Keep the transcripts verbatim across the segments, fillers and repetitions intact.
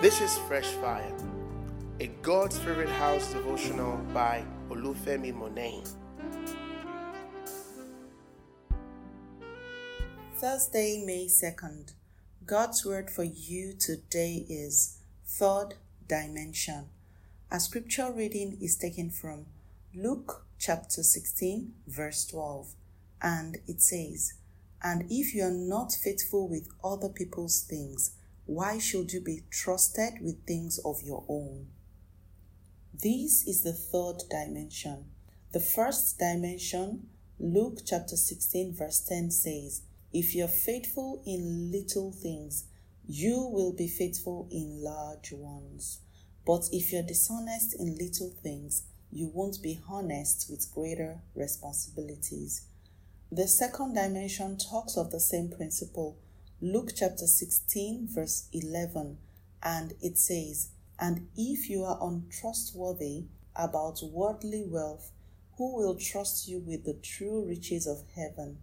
This is Fresh Fire, a God Spirit House devotional by Olufemi Monet. Thursday, May second. God's word for you today is third dimension. Our scripture reading is taken from Luke chapter sixteen, verse twelve, and it says, "And if you are not faithful with other people's things, why should you be trusted with things of your own?" This is the third dimension. The first dimension, Luke chapter sixteen, verse ten says, "If you're faithful in little things, you will be faithful in large ones. But if you're dishonest in little things, you won't be honest with greater responsibilities." The second dimension talks of the same principle. Luke chapter sixteen, verse eleven, and it says, "And if you are untrustworthy about worldly wealth, who will trust you with the true riches of heaven?"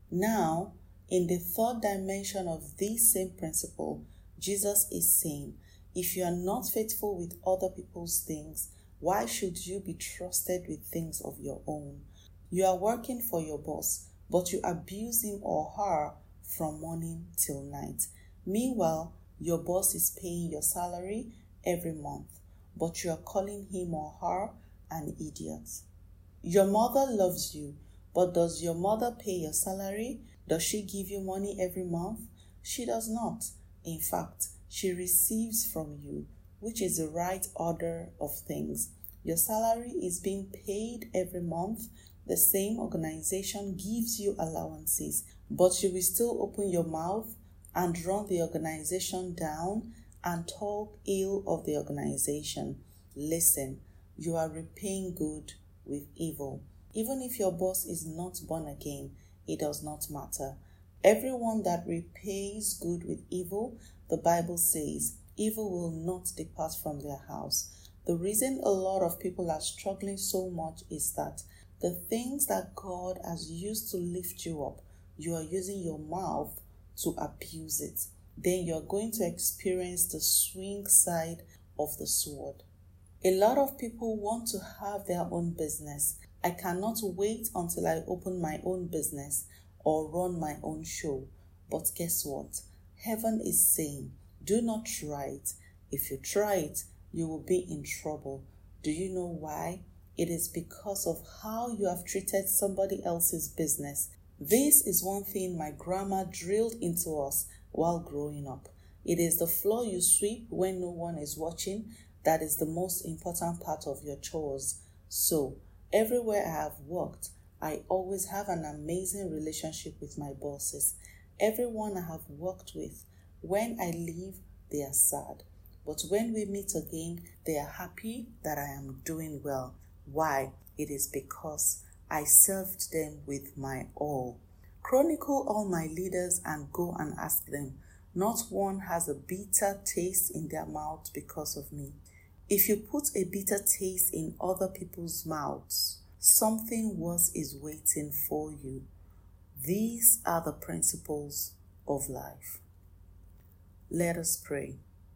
Now, in the third dimension of this same principle, Jesus is saying, if you are not faithful with other people's things, why should you be trusted with things of your own? You are working for your boss, but you abuse him or her from morning till night. Meanwhile, your boss is paying your salary every month, but you are calling him or her an idiot. Your mother loves you, but does your mother pay your salary? Does she give you money every month? She does not. In fact, she receives from you, which is the right order of things. Your salary is being paid every month. The same organization gives you allowances, but you will still open your mouth and run the organization down and talk ill of the organization. Listen, you are repaying good with evil. Even if your boss is not born again, it does not matter. Everyone that repays good with evil, the Bible says, evil will not depart from their house. The reason a lot of people are struggling so much is that the things that God has used to lift you up, you are using your mouth to abuse it. Then you're going to experience the swing side of the sword. A lot of people want to have their own business. I cannot wait until I open my own business or run my own show. But guess what? Heaven is saying, do not try it. If you try it, you will be in trouble. Do you know why? It is because of how you have treated somebody else's business. This is one thing my grandma drilled into us while growing up. It is the floor you sweep when no one is watching that is the most important part of your chores. So, everywhere I have worked, I always have an amazing relationship with my bosses. Everyone I have worked with, when I leave, they are sad. But when we meet again, they are happy that I am doing well. Why? It is because I served them with my all. Chronicle all my leaders and go and ask them. Not one has a bitter taste in their mouth because of me. If you put a bitter taste in other people's mouths, something worse is waiting for you. These are the principles of life. Let us pray.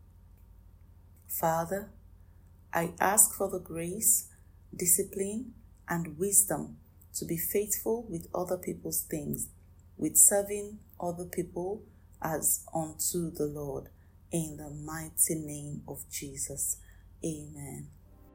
Father, I ask for the grace, discipline, and wisdom to be faithful with other people's things, with serving other people as unto the Lord. In the mighty name of Jesus. Amen.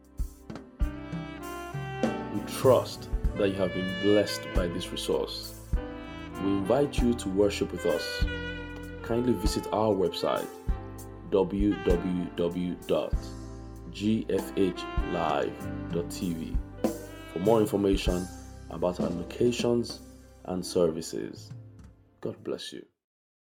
We trust that you have been blessed by this resource. We invite you to worship with us. Kindly visit our website w w w dot g f h live dot t v for more information about our locations and services. God bless you.